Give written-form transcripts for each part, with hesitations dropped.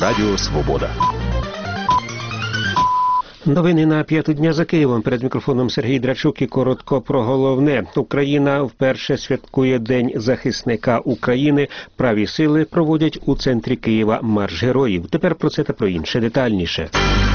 Радіо Свобода. Новини на 5-ту дня за Києвом. Перед мікрофоном Сергій Драчук і коротко про головне. Україна вперше святкує День захисника України. Праві сили проводять у центрі Києва марш героїв. Тепер про це та про інше детальніше.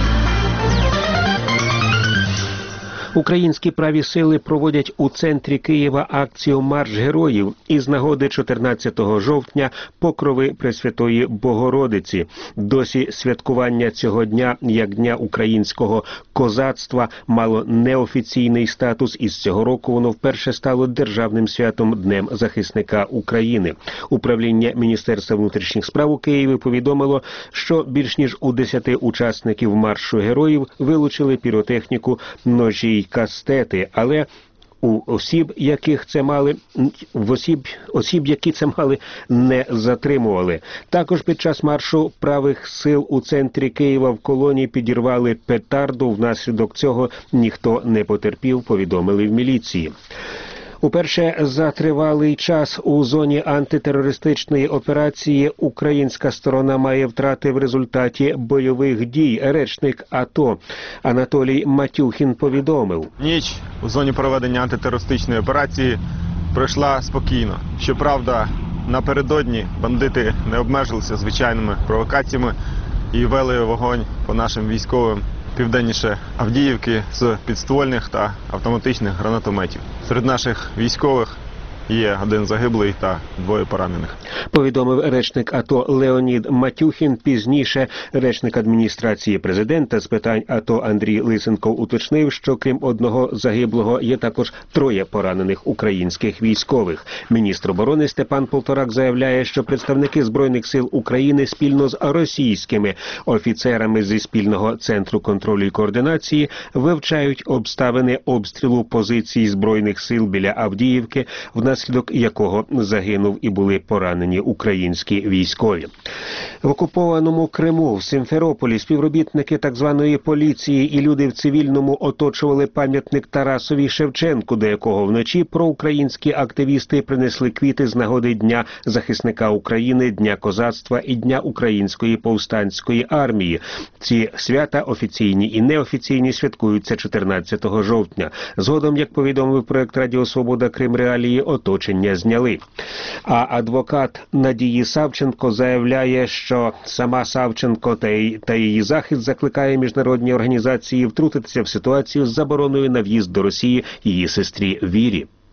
Українські праві сили проводять у центрі Києва акцію «Марш героїв» із нагоди 14 жовтня Покрови Пресвятої Богородиці. Досі святкування цього дня, як Дня українського козацтва, мало неофіційний статус, і з цього року воно вперше стало державним святом Днем захисника України. Управління Міністерства внутрішніх справ у Києві повідомило, що більш ніж у 10 учасників маршу героїв вилучили піротехніку, ножі й кастети, але осіб, які це мали, не затримували. Також під час маршу правих сил у центрі Києва в колоні підірвали петарду. Внаслідок цього ніхто не потерпів, повідомили в міліції. Уперше за тривалий час у зоні антитерористичної операції українська сторона має втрати в результаті бойових дій. Речник АТО Анатолій Матюхін повідомив: ніч у зоні проведення антитерористичної операції пройшла спокійно. Щоправда, напередодні бандити не обмежилися звичайними провокаціями і вели вогонь по нашим військовим південніше Авдіївки з підствольних та автоматичних гранатометів. Серед наших військових є 1 загиблий та 2 поранених. Повідомив речник АТО Леонід Матюхін. Пізніше речник адміністрації президента з питань АТО Андрій Лисенков уточнив, що крім 1 загиблого є також 3 поранених українських військових. Міністр оборони Степан Полторак заявляє, що представники Збройних сил України спільно з російськими офіцерами зі спільного центру контролю і координації вивчають обставини обстрілу позицій Збройних сил біля Авдіївки, внаслідок якого загинув і були поранені українські військові. В окупованому Криму, в Сімферополі, співробітники так званої поліції і люди в цивільному оточували пам'ятник Тарасові Шевченку, до якого вночі проукраїнські активісти принесли квіти з нагоди Дня захисника України, Дня козацтва і Дня Української повстанської армії. Ці свята, офіційні і неофіційні, святкуються 14 жовтня. Згодом, як повідомив проект «Радіо Свобода», Крим Реалії оточення зняли. А адвокат Надії Савченко заявляє, що сама Савченко та її захист закликає міжнародні організації втрутитися в ситуацію з забороною на в'їзд до Росії її сестрі Вірі.